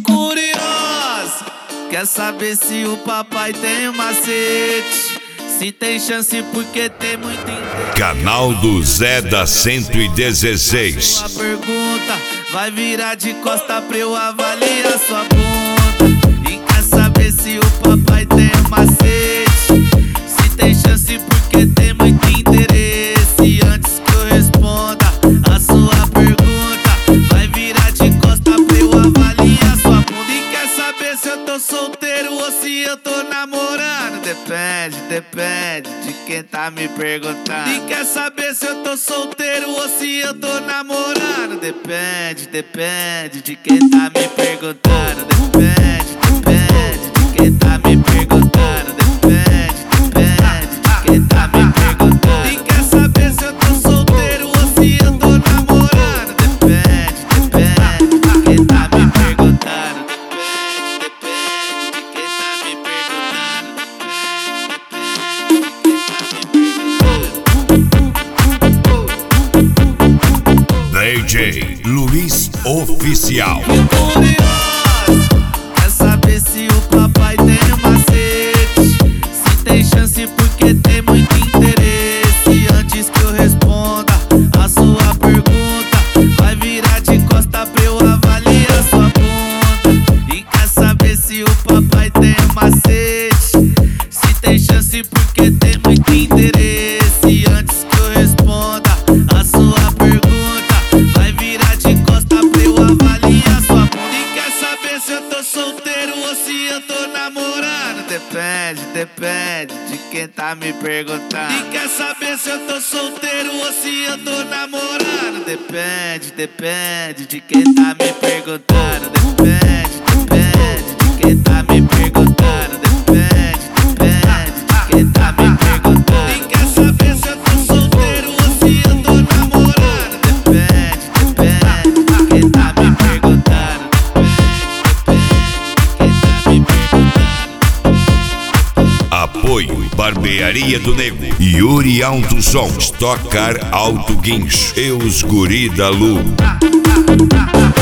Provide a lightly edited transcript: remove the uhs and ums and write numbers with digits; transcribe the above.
curiosa, quer saber se o papai tem macete? Se tem chance porque tem muito interesse. Canal do Zé da 116. Sua pergunta vai virar de costa pra eu avaliar sua bunda. E quer saber se o papai tem macete? Se tem chance porque tem muito interesse. Antes que eu responda a sua pergunta, vai virar de costa pra eu avaliar sua bunda. E quer saber se eu tô solteiro ou se eu tô namorando? Depende de quem tá me perguntando. E quer saber se eu tô solteiro ou se eu tô namorando? Depende de quem tá me perguntando. Depende de quem tá me perguntando. Depende de quem tá me perguntando. E quer saber se eu tô solteiro ou se eu tô namorando? Depende de quem tá me perguntando. DJ Luiz Oficial. Curiosa, quer saber se o papai tem macete? Se tem chance porque tem muito interesse. Antes que eu responda a sua pergunta, vai virar de costa pra eu avaliar sua bunda. E quer saber se o papai tem macete? Se tem chance porque tem muito interesse. Antes que eu responda a sua pergunta, vai virar de costa pra eu avaliar sua bunda. E quer saber se eu tô solteiro ou se eu tô namorando? Depende de quem tá me perguntando. E quer saber se eu tô solteiro ou se eu tô namorando? Depende de quem tá me perguntando. Depende de quem tá me perguntando. Depende de quem tá me perguntando. E quer saber se eu tô solteiro ou se eu tô namorando? Depende de quem tá me perguntando. Apoio Barbearia do Nego, Yuri Alto Som, Stock Car Alto Guincho e os Guri da Lu.